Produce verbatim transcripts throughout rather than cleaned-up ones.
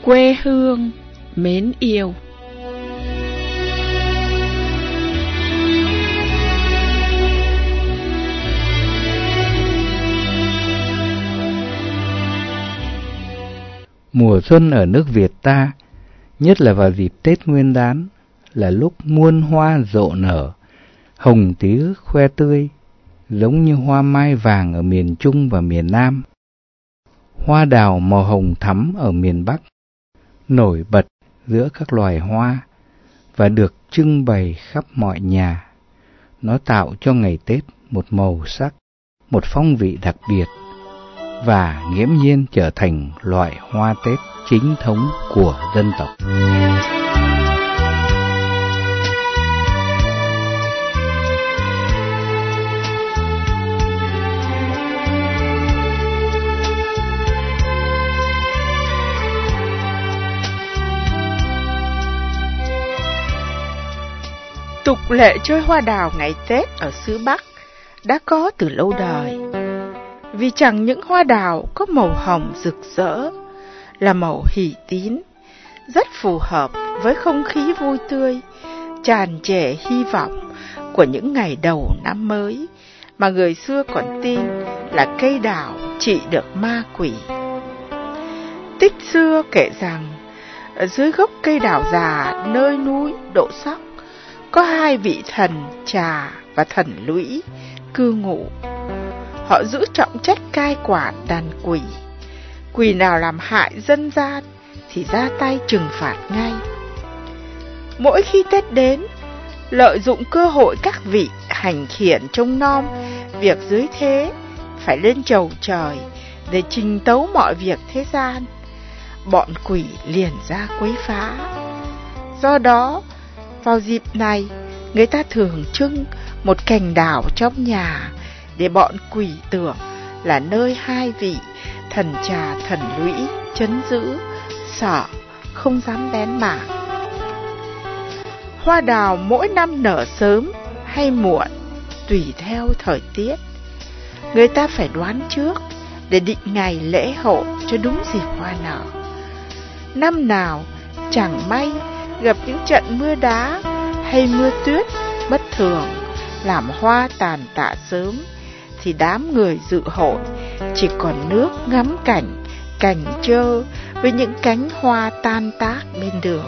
Quê hương mến yêu. Mùa xuân ở nước Việt ta, nhất là vào dịp Tết Nguyên đán, là lúc muôn hoa rộ nở, hồng tía khoe tươi, giống như hoa mai vàng ở miền Trung và miền Nam. Hoa đào màu hồng thắm ở miền Bắc, nổi bật giữa các loài hoa và được trưng bày khắp mọi nhà. Nó tạo cho ngày Tết một màu sắc, một phong vị đặc biệt, và nghiễm nhiên trở thành loại hoa Tết chính thống của dân tộc. Tục lệ chơi hoa đào ngày Tết ở xứ Bắc đã có từ lâu đời. Vì chẳng những hoa đào có màu hồng rực rỡ, là màu hỷ tín, rất phù hợp với không khí vui tươi, tràn trề hy vọng của những ngày đầu năm mới, mà người xưa còn tin là cây đào trị được ma quỷ. Tích xưa kể rằng, ở dưới gốc cây đào già nơi núi Độ Sóc, có hai vị thần Trà và thần Lũy cư ngụ. Họ giữ trọng trách cai quản đàn quỷ. Quỷ nào làm hại dân gian thì ra tay trừng phạt ngay. Mỗi khi Tết đến, lợi dụng cơ hội các vị hành khiển trông nom việc dưới thế, phải lên chầu trời để trình tấu mọi việc thế gian, bọn quỷ liền ra quấy phá. Do đó, vào dịp này, người ta thường trưng một cành đào trong nhà để bọn quỷ tưởng là nơi hai vị thần Trà thần Lũy trấn giữ, sợ không dám bén mảng. Hoa đào mỗi năm nở sớm hay muộn tùy theo thời tiết. Người ta phải đoán trước để định ngày lễ hội cho đúng dịp hoa nở. Năm nào chẳng may gặp những trận mưa đá hay mưa tuyết bất thường làm hoa tàn tạ sớm, thì đám người dự hội chỉ còn nước ngắm cảnh, cảnh trơ với những cánh hoa tan tác bên đường.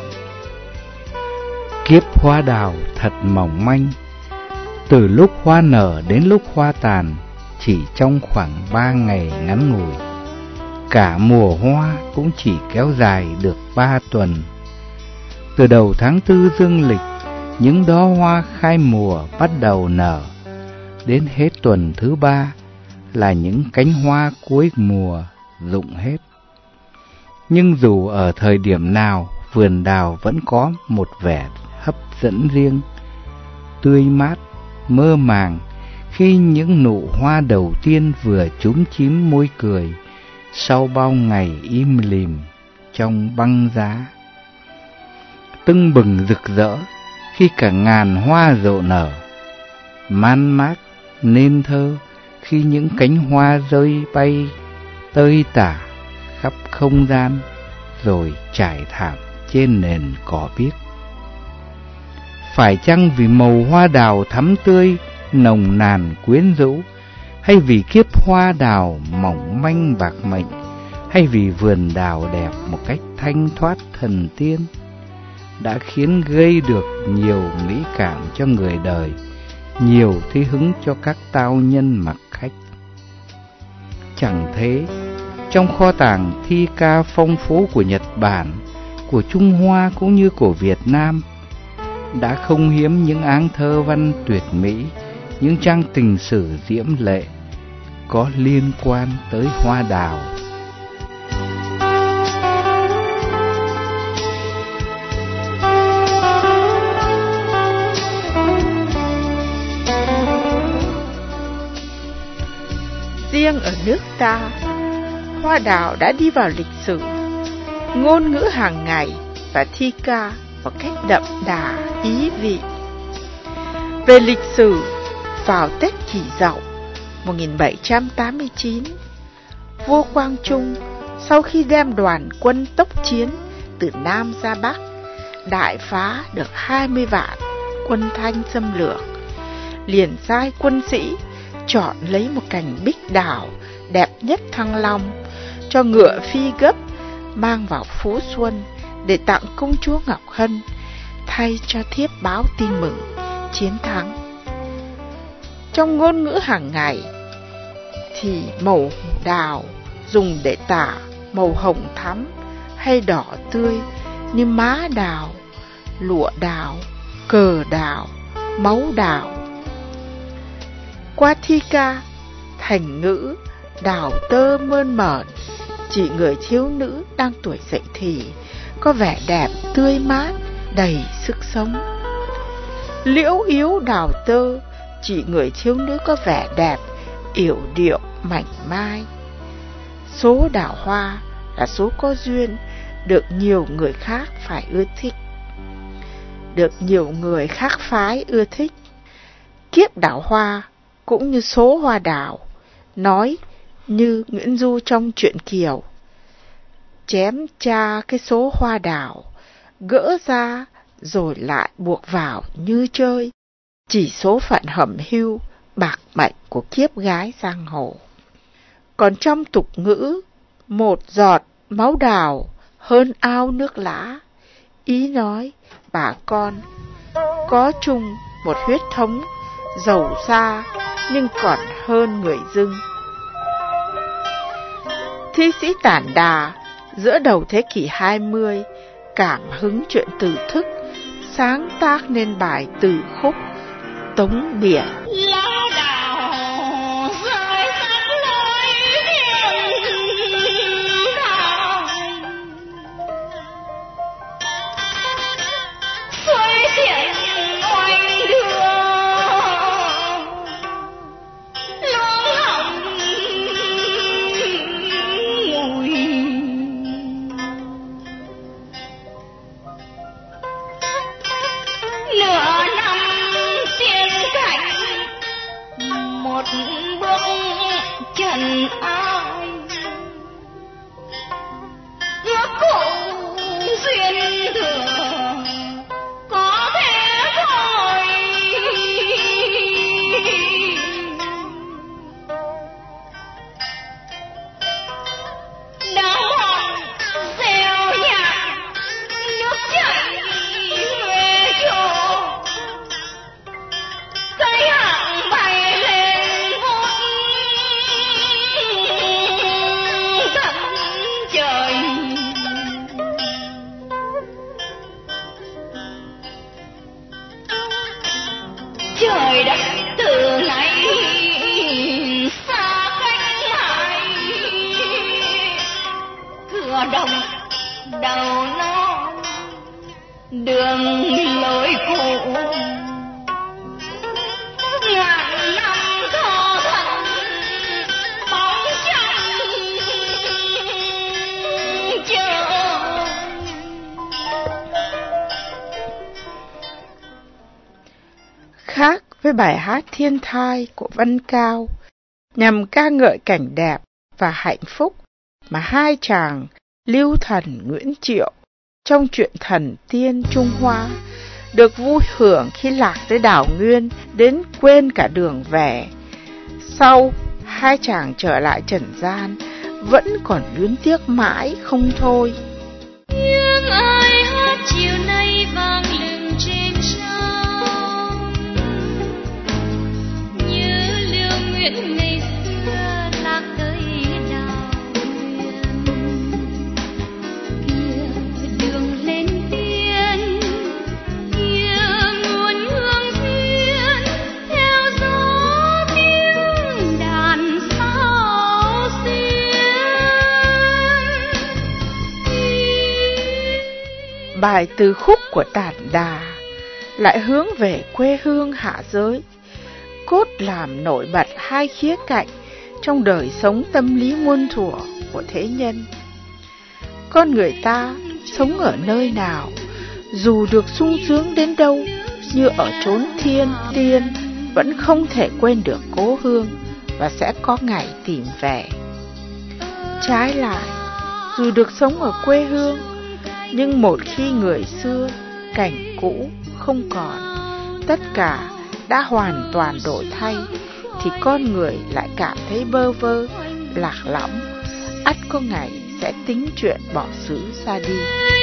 Kiếp hoa đào thật mỏng manh, từ lúc hoa nở đến lúc hoa tàn chỉ trong khoảng ba ngày ngắn ngủi. Cả mùa hoa cũng chỉ kéo dài được ba tuần. Từ đầu tháng tư dương lịch, những đóa hoa khai mùa bắt đầu nở, đến hết tuần thứ ba là những cánh hoa cuối mùa rụng hết. Nhưng dù ở thời điểm nào, vườn đào vẫn có một vẻ hấp dẫn riêng, tươi mát, mơ màng khi những nụ hoa đầu tiên vừa chúm chím môi cười sau bao ngày im lìm trong băng giá. Tưng bừng rực rỡ khi cả ngàn hoa rộ nở, man mác nên thơ khi những cánh hoa rơi bay tơi tả khắp không gian rồi trải thảm trên nền cỏ biếc. Phải chăng vì màu hoa đào thắm tươi, nồng nàn quyến rũ, hay vì kiếp hoa đào mỏng manh bạc mệnh, hay vì vườn đào đẹp một cách thanh thoát thần tiên, đã khiến gây được nhiều mỹ cảm cho người đời, nhiều thi hứng cho các tao nhân mặc khách. Chẳng thế, trong kho tàng thi ca phong phú của Nhật Bản, của Trung Hoa cũng như của Việt Nam, đã không hiếm những áng thơ văn tuyệt mỹ, những trang tình sử diễm lệ có liên quan tới hoa đào. Riêng ở nước ta, hoa đào đã đi vào lịch sử, ngôn ngữ hàng ngày và thi ca một cách đậm đà ý vị. Về lịch sử, vào Tết Kỷ Dậu một nghìn bảy trăm tám mươi chín, vua Quang Trung sau khi đem đoàn quân tốc chiến từ Nam ra Bắc, đại phá được hai mươi vạn quân Thanh xâm lược, liền sai quân sĩ chọn lấy một cành bích đào đẹp nhất Thăng Long, cho ngựa phi gấp mang vào Phú Xuân để tặng công chúa Ngọc Hân, thay cho thiếp báo tin mừng chiến thắng. Trong ngôn ngữ hàng ngày thì màu đào dùng để tả màu hồng thắm hay đỏ tươi như má đào, lụa đào, cờ đào, máu đào. Qua thi ca, thành ngữ đào tơ mơn mởn chỉ người thiếu nữ đang tuổi dậy thì, có vẻ đẹp tươi mát, đầy sức sống. Liễu yếu đào tơ chỉ người thiếu nữ có vẻ đẹp, yểu điệu, mảnh mai. Số đào hoa là số có duyên, được nhiều người khác phải ưa thích, được nhiều người khác phái ưa thích. Kiếp đào hoa cũng như số hoa đào, nói như Nguyễn Du trong truyện Kiều: chém cha cái số hoa đào, gỡ ra rồi lại buộc vào như chơi, chỉ số phận hẩm hưu bạc mệnh của kiếp gái giang hồ. Còn trong tục ngữ, một giọt máu đào hơn ao nước lã, ý nói bà con có chung một huyết thống giàu xa nhưng còn hơn người dưng. Thi sĩ Tản Đà giữa đầu thế kỷ hai mươi cảm hứng chuyện từ thức, sáng tác nên bài từ khúc Tống Biển. Trời đất từ ngày xa cách mãi, thừa đồng đầu non đường lối cũ, ngàn năm thơ thần bóng trăng chờ. Khác với bài hát Thiên Thai của Văn Cao, nhằm ca ngợi cảnh đẹp và hạnh phúc mà hai chàng Lưu Thần Nguyễn Triệu trong truyện Thần Tiên Trung Hoa được vui hưởng khi lạc tới đảo Nguyên đến quên cả đường về. Sau, hai chàng trở lại trần gian vẫn còn luyến tiếc mãi không thôi. Nhưng ai hát chiều nay vang lừng trên sông, như Liêu Nguyễn ngày xưa lạc tới đảo Nguyên. Kia đường lên tiên, kia nguồn hương duyên, theo gió tiếng đàn sao xuyên. Bài từ khúc của Tản Đà lại hướng về quê hương hạ giới, cốt làm nổi bật hai khía cạnh trong đời sống tâm lý muôn thuở của thế nhân. Con người ta sống ở nơi nào, dù được sung sướng đến đâu, như ở chốn thiên tiên, vẫn không thể quên được cố hương và sẽ có ngày tìm về. Trái lại, dù được sống ở quê hương, Nhưng một khi người xưa, cảnh cũ không còn, tất cả đã hoàn toàn đổi thay, thì con người lại cảm thấy bơ vơ, lạc lõng, ắt có ngày sẽ tính chuyện bỏ xứ ra đi.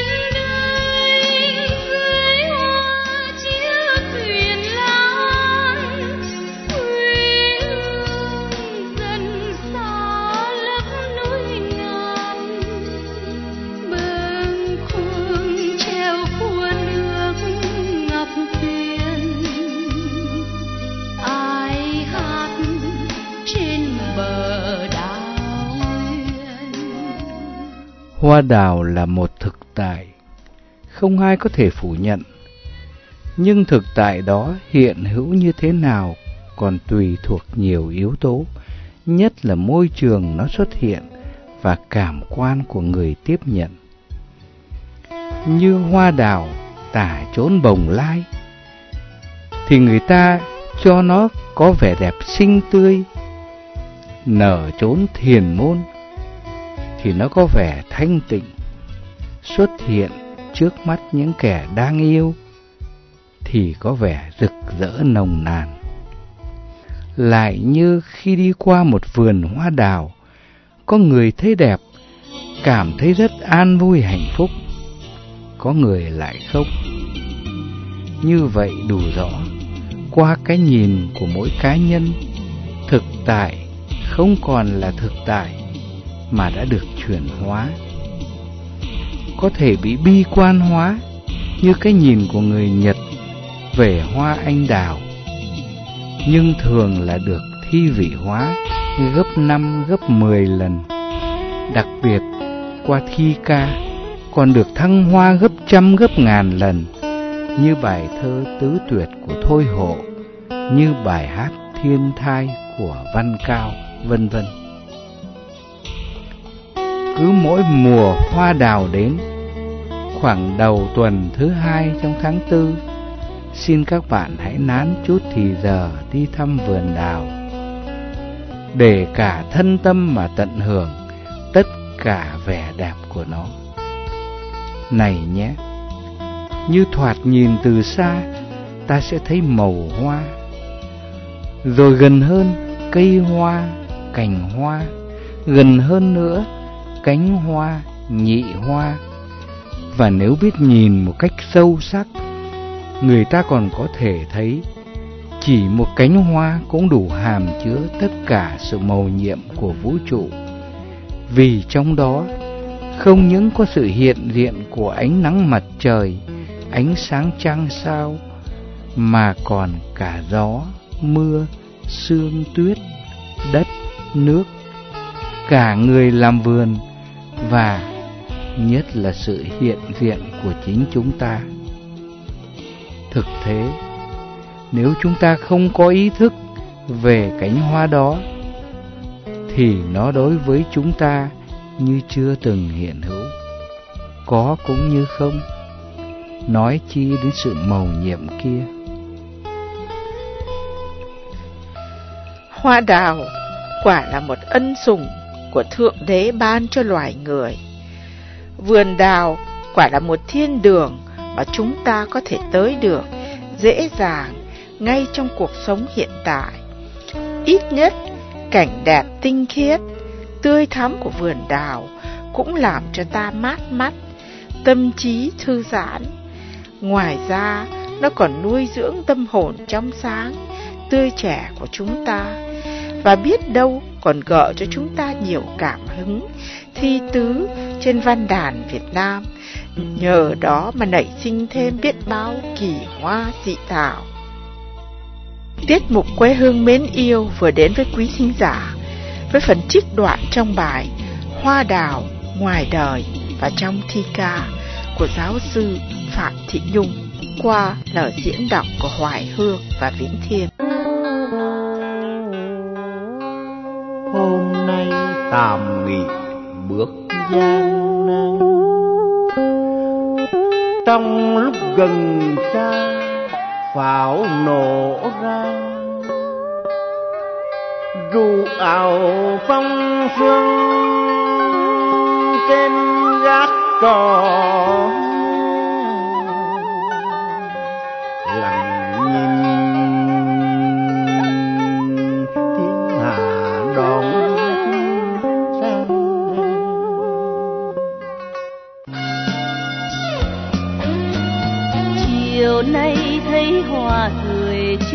Hoa đào là một thực tại, không ai có thể phủ nhận. Nhưng thực tại đó hiện hữu như thế nào còn tùy thuộc nhiều yếu tố, nhất là môi trường nó xuất hiện và cảm quan của người tiếp nhận. Như hoa đào tả chốn bồng lai, thì người ta cho nó có vẻ đẹp xinh tươi. Nở chốn thiền môn thì nó có vẻ thanh tịnh. Xuất hiện trước mắt những kẻ đang yêu thì có vẻ rực rỡ nồng nàn. Lại như khi đi qua một vườn hoa đào, có người thấy đẹp, cảm thấy rất an vui hạnh phúc, có người lại không. Như vậy đủ rõ, qua cái nhìn của mỗi cá nhân, thực tại không còn là thực tại mà đã được chuyển hóa. Có thể bị bi quan hóa như cái nhìn của người Nhật về hoa anh đào, nhưng thường là được thi vị hóa gấp năm, gấp mười lần. Đặc biệt qua thi ca còn được thăng hoa gấp trăm, gấp ngàn lần, như bài thơ tứ tuyệt của Thôi Hộ, như bài hát Thiên Thai của Văn Cao, vân vân. Cứ mỗi mùa hoa đào đến, khoảng đầu tuần thứ hai trong tháng tư, xin các bạn hãy nán chút thì giờ đi thăm vườn đào, để cả thân tâm mà tận hưởng tất cả vẻ đẹp của nó. Này nhé, như thoạt nhìn từ xa, ta sẽ thấy màu hoa, rồi gần hơn cây hoa, cành hoa, gần hơn nữa cánh hoa, nhị hoa. Và nếu biết nhìn một cách sâu sắc, người ta còn có thể thấy chỉ một cánh hoa cũng đủ hàm chứa tất cả sự mầu nhiệm của vũ trụ. Vì trong đó không những có sự hiện diện của ánh nắng mặt trời, ánh sáng trăng sao, mà còn cả gió, mưa, sương tuyết, đất, nước, cả người làm vườn, và nhất là sự hiện diện của chính chúng ta. Thực thế, nếu chúng ta không có ý thức về cánh hoa đó, thì nó đối với chúng ta như chưa từng hiện hữu, có cũng như không, nói chi đến sự mầu nhiệm kia. Hoa đào quả là một ân sủng của Thượng Đế ban cho loài người. Vườn đào quả là một thiên đường mà chúng ta có thể tới được dễ dàng ngay trong cuộc sống hiện tại. Ít nhất, cảnh đẹp tinh khiết, tươi thắm của vườn đào cũng làm cho ta mát mắt, tâm trí thư giãn. Ngoài ra, nó còn nuôi dưỡng tâm hồn trong sáng, tươi trẻ của chúng ta, và biết đâu còn gợi cho chúng ta nhiều cảm hứng, thi tứ trên văn đàn Việt Nam. Nhờ đó mà nảy sinh thêm biết bao kỳ hoa dị thảo. Tiết mục Quê Hương Mến Yêu vừa đến với quý thính giả với phần trích đoạn trong bài Hoa Đào Ngoài Đời và trong thi ca của giáo sư Phạm Thị Nhung qua lời diễn đọc của Hoài Hương và Vĩnh Thiên. Hôm nay tạm nghỉ bước gian nan, trong lúc gần xa pháo nổ ra, ru ảo phong sương trên gác cỏ.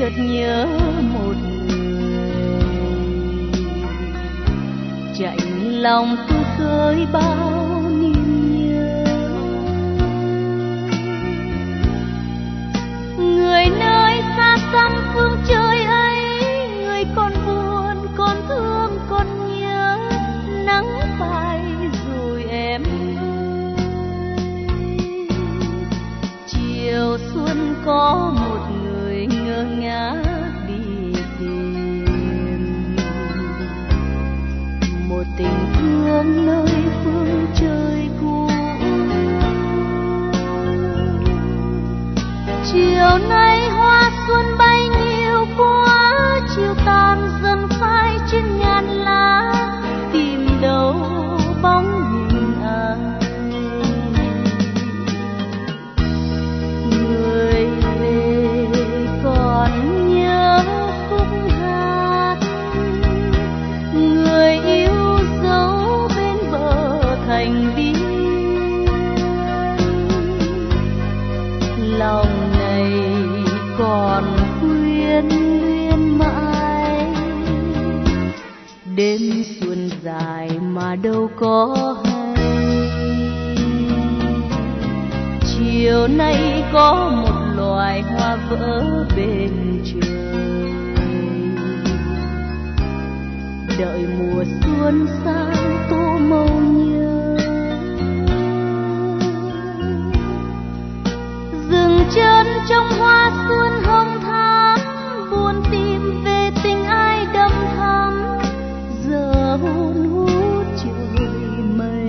chợt nhớ một người, chạnh lòng tôi khơi bao niềm nhớ. Người nơi xa xăm phương trời ấy, người còn buồn, còn thương, còn nhớ. Nắng phai rồi em ơi, chiều xuân có một người ngơ ngác đi tìm một tình thương nơi phương trời cũ. Chiều nay hoa xuân bay nhiều quá, chiều tàn dần phai trên ngàn lá, tìm đâu bóng hình ai. Người về còn nhớ khúc hát, người yêu dấu bên bờ thành biên. Lòng này còn quyến luyến mãi, đêm xuân dài mà đâu có hay. Chiều nay có một loài hoa vỡ bên trời, đợi mùa xuân sang tô màu nhớ. Dừng chân trong hoa xuân hồng thắm, buồn tìm về tình ai đậm thắm, giờ hun hút trời mây.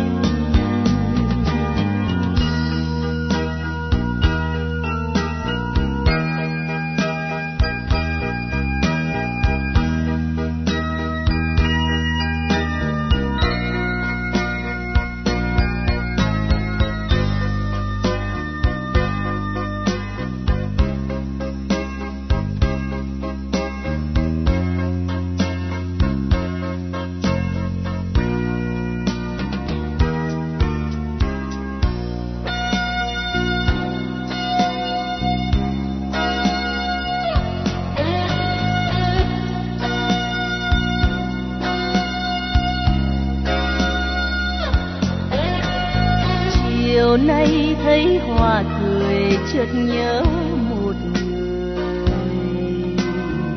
Chiều nay thấy hoa cười chợt nhớ một người,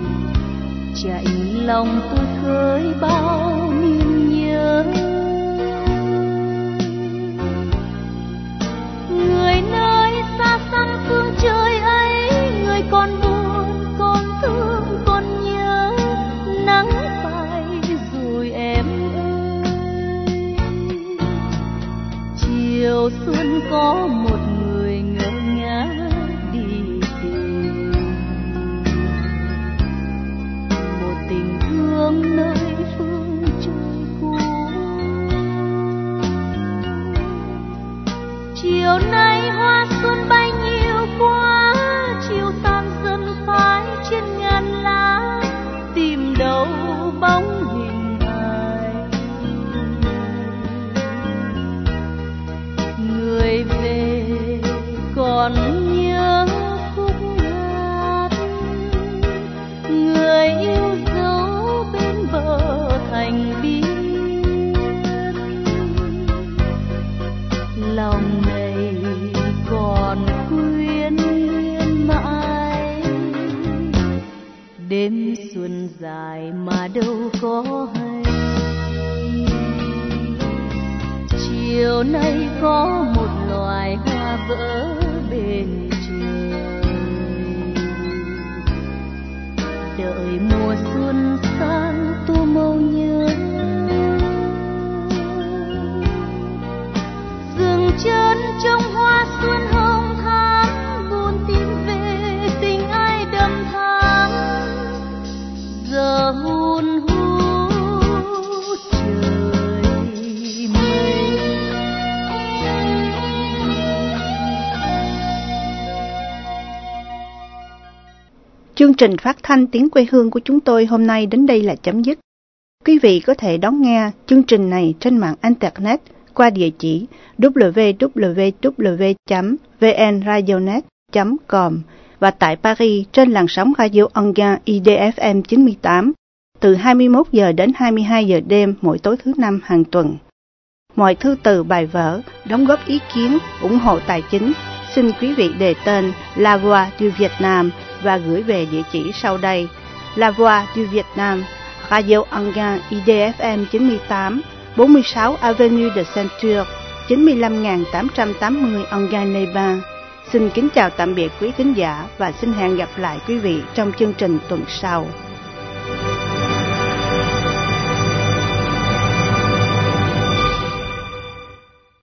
chạnh lòng tôi khơi bao niềm nhớ. Người nơi xa xăm phương trời ấy, người còn buồn, còn thương, còn nhớ. Nắng phai rồi em ơi, chiều xuân có một người ngơ ngác đi tìm một tình thương nơi phương trời cũ. Chiều nay hoa xuân bay nhiều quá, chiều tàn dần phai trên ngàn lá, tìm đâu bóng hình ai. Người về còn nhớ khúc hát, người yêu dấu bên bờ thành biên. Lòng này còn quyến luyến mãi, đêm xuân dài mà đâu có hay. Chiều nay có một loài hoa vỡ bên trời, đợi mùa xuân sang tô màu nhớ. Dừng chân trong hoa xuân hồng thắm, buồn tìm về tình ai đậm thắm, giờ hun hút trời mây. Chương trình phát thanh Tiếng quê hương của chúng tôi hôm nay đến đây là chấm dứt. Quý vị có thể đón nghe chương trình này trên mạng Internet qua địa chỉ w w w chấm v n radionet chấm com và tại Paris trên làn sóng Radio Anguin I D F M chín mươi tám từ hai mươi mốt giờ đến hai mươi hai giờ đêm mỗi tối thứ năm hàng tuần. Mọi thư từ, bài vở, đóng góp ý kiến, ủng hộ tài chính, xin quý vị đề tên La Voix du Việt Nam và gửi về địa chỉ sau đây: La Voix du Việt Nam, Radio Anguin I D F M chín mươi tám, bốn mươi sáu Avenue de Ceinture, chín mươi lăm nghìn tám trăm tám mươi Anguin-les-Bains. Xin kính chào tạm biệt quý thính giả và xin hẹn gặp lại quý vị trong chương trình tuần sau.